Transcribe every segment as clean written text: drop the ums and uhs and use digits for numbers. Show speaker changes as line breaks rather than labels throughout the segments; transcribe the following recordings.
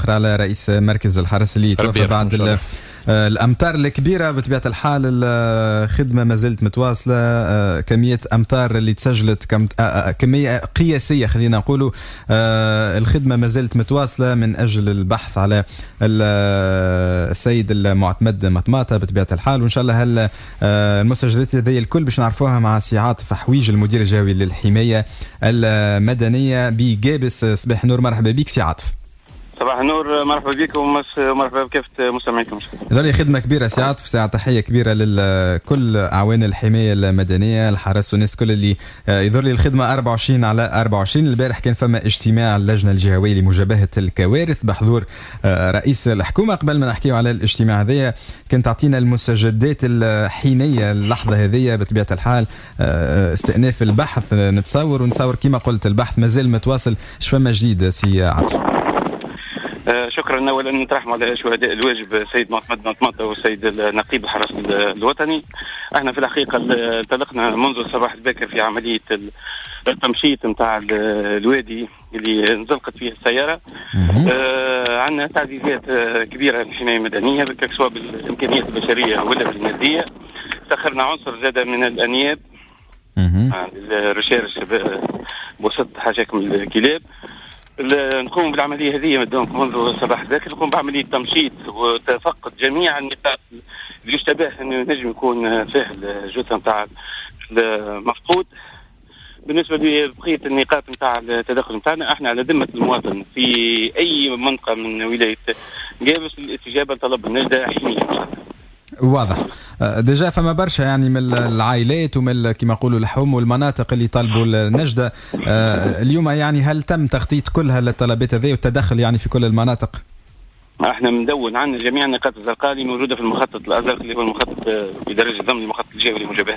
أخرى على رئيس مركز الحرس اللي توفى بعد الأمطار الكبيرة. بطبيعة الحال الخدمة ما زالت متواصلة، كمية أمطار اللي تسجلت كمية قياسية خلينا نقولوا. الخدمة ما زالت متواصلة من أجل البحث على السيد المعتمد مطماطة بطبيعة الحال، وإن شاء الله المستجدات هذه الكل باش نعرفوها مع سي عاطف حويج المدير الجوي للحماية المدنية بجابس. صباح النور، مرحبا بك سي عاطف.
صباح النور، مرحبا بكم ومرحبا بكافة مستمعيكم.
هذه خدمة كبيرة سي عاطف، ساعة تحية كبيرة لكل أعوان الحماية المدنية، الحرس والناس كل اللي يظهر لي الخدمة 24 على 24. البارح كان فما اجتماع اللجنة الجهوية لمجابهة الكوارث بحضور رئيس الحكومة. قبل ما نحكيو على الاجتماع هذايا كان تعطينا المستجدات الحينية اللحظة هذية بطبيعة الحال. استئناف البحث ونتصور كما قلت البحث مازال متواصل. اش فما جديد سي عاطف؟
شكرا. اولا نترحم على شهداء الواجب سيد معتمد مطماطة والسيد نقيب الحرس الوطني. احنا في الحقيقه انطلقنا منذ الصباح الباكر في عمليه التمشيط نتاع الوادي اللي انزلقت فيه السياره. عندنا تعزيزات كبيره للحمايه المدنيه سواء بالامكانيات البشريه ولا بالماديه. سخرنا عنصر زاد من الانياب الرشارش بوسط حاجاكم الكلاب. نقوم بالعمليه هذه منذ الصباح الباكر، نقوم بعمليه تمشيط وتفقد جميع النقاط اللي يشتبه انه نجم يكون فيه الجثه نتاع المفقود. بالنسبه لبقيه النقاط نتاع التدخل نتاعنا، احنا على ذمه المواطن في اي منطقه من ولايه جابس الاستجابه لطلب النجده حينيا.
واضح. ديجا فما برشا يعني من العائلات ومن كما نقولوا الحوم والمناطق اللي طالبوا النجدة اليوم. يعني هل تم تخطيط كلها للطلبات هذه والتدخل يعني في كل المناطق؟
احنا مدون عن جميع النقاط الزرقاء اللي موجوده في المخطط الازرق اللي هو المخطط بدرجه ضمن المخطط الجوي لمجابهه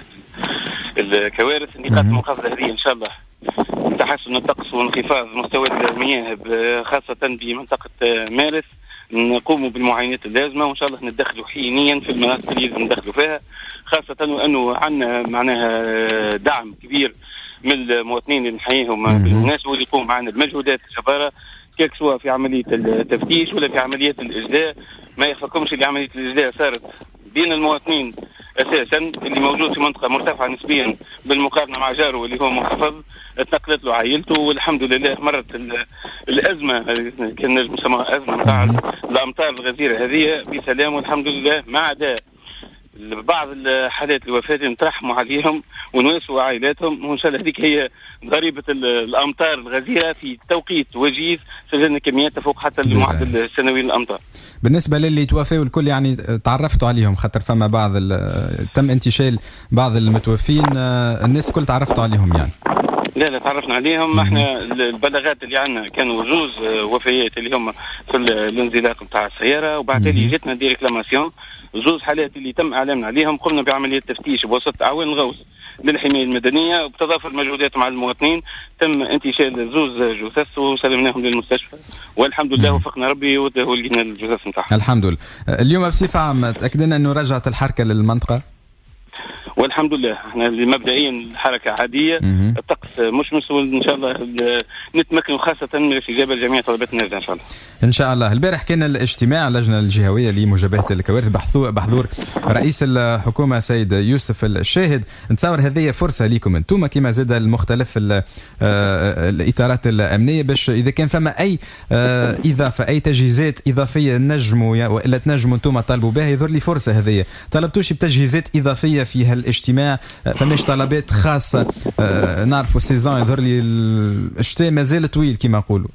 الكوارث. النقاط المنخفضه هذه ان شاء الله تحسن الطقس وانخفاض مستوى المياه خاصه بمنطقه مارس. نقوم بالمعاينات اللازمه وان شاء الله ندخلوا حينيا في المناطق اللي لازم ندخلوا فيها، خاصه وانه عندنا معناها دعم كبير من المواطنين اللي نحييهم بالمناسبه واللي يقوم معنا بمجهودات جباره كيك سواء في عمليه التفتيش ولا في عمليات الاجلاء. ما يخفكمش اللي عمليه الاجلاء صارت بين المواطنين اساسا اللي موجود في منطقه مرتفعه نسبيا بالمقارنه مع جاره اللي هو منخفض، اتنقلت له عائلته والحمد لله مرت الازمه كان المسمى ازمه نتاع الامطار الغزيره هذه بسلام والحمد لله، ما عدا بعض الحالات الوفاه نترحموا عليهم ونواسوا عائلاتهم. وان شاء الله هذيك هي ضريبه الامطار الغزيره في توقيت وجيز سجلنا كميات تفوق حتى المعدل السنوي للامطار.
بالنسبه للي توفوا الكل يعني تعرفتوا عليهم خاطر فما بعض تم انتشال بعض المتوفين، الناس الكل تعرفتوا عليهم يعني؟
لا تعرفنا عليهم. احنا البلاغات اللي عندنا كانوا زوز وفيات اللي هم في الانزلاق نتاع السياره، وبعد ذلك جاتنا دي ريكلاماسيون زوز حالات اللي تم اعلامنا عليهم. قمنا بعمليه تفتيش بواسطه اعوان الغوص للحمايه المدنيه وبتضافر المجهودات مع المواطنين. تم انتشال زوز جثث وسلمناهم للمستشفى والحمد لله وفقنا ربي ولقينا الجثث نتاعهم الحمد
لله. اليوم بصفه عامه تاكدنا انه رجعت الحركه للمنطقه
والحمد لله. احنا مبدئيا الحركه عاديه، الطقس مشمس وان شاء الله نتمكن خاصه من الاستجابه لجميع طلبات النجده ان شاء الله.
ان شاء الله. البارح كان الاجتماع اللجنه الجهويه لمجابهه الكوارث بحضور رئيس الحكومه سيد يوسف الشاهد. نتصور هذه فرصه لكم انتم كما زاد المختلف الاطارات الامنيه باش اذا كان فما اي اضافه اي تجهيزات اضافيه نجموا والا تنجموا انتم طالبوا بها. يظهر لي فرصه هذه طلبتوش بتجهيزات اضافيه في هالاجتماع؟ فماش طلبات خاصه؟ نعرفوا سيزون يظهر لي الشتاء مازال طويل كما نقولوا.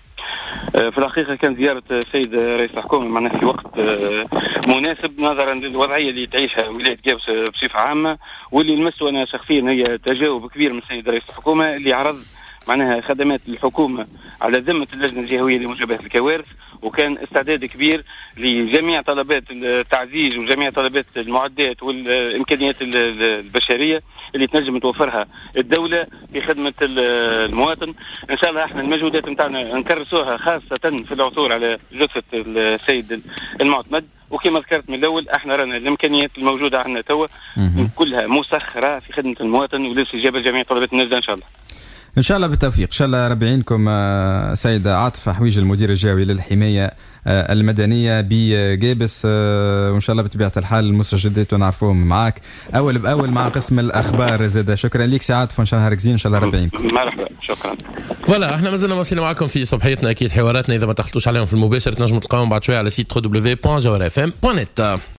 في الحقيقه كان زياره السيد رئيس الحكومه معناها في وقت مناسب نظرا للوضعيه اللي تعيشها ولايه جابس بصفه عامه، واللي لمسته انا شخصيا هي تجاوب كبير من السيد رئيس الحكومه اللي عرض معناها خدمات الحكومه على ذمه اللجنه الجهويه لمجابهه الكوارث، وكان استعداد كبير لجميع طلبات التعزيز وجميع طلبات المعدات والامكانيات البشريه اللي تنجم توفرها الدوله في خدمه المواطن. ان شاء الله احنا المجهودات نتاعنا نكرسوها خاصه في العثور على جثه السيد المعتمد، وكما ذكرت من الاول احنا رانا الامكانيات الموجوده عندنا توا كلها مسخره في خدمه المواطن والاستجابه لجميع طلبات النجده ان شاء الله.
ان شاء الله بالتوفيق. ان شاء الله ربي يعينكم. سيدة عاطفة حويج المدير الجوي للحماية المدنية بجابس، وان شاء الله بطبيعة الحال المستجدات ونعرفوهم معاك اول باول مع قسم الاخبار زاده. شكرا لك سي عاطفة، ان شاء الله ركزين، ان شاء الله ربي يعينكم.
مرحبا، شكرا.
فوالا احنا مازلنا واصلين معكم في صبحيتنا، اكيد حواراتنا اذا ما دخلتوش عليهم في المباشر تنجموا تلقاهم بعد شويه على سيت www.jawrfm.net.